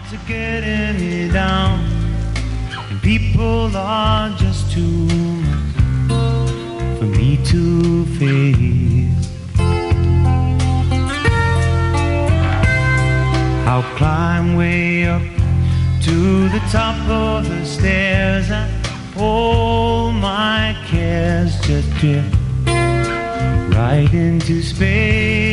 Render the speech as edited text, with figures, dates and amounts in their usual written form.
are getting me down, and people are just too much for me to face. I'll climb way up to the top of the stairs, and all my cares just drift right into space.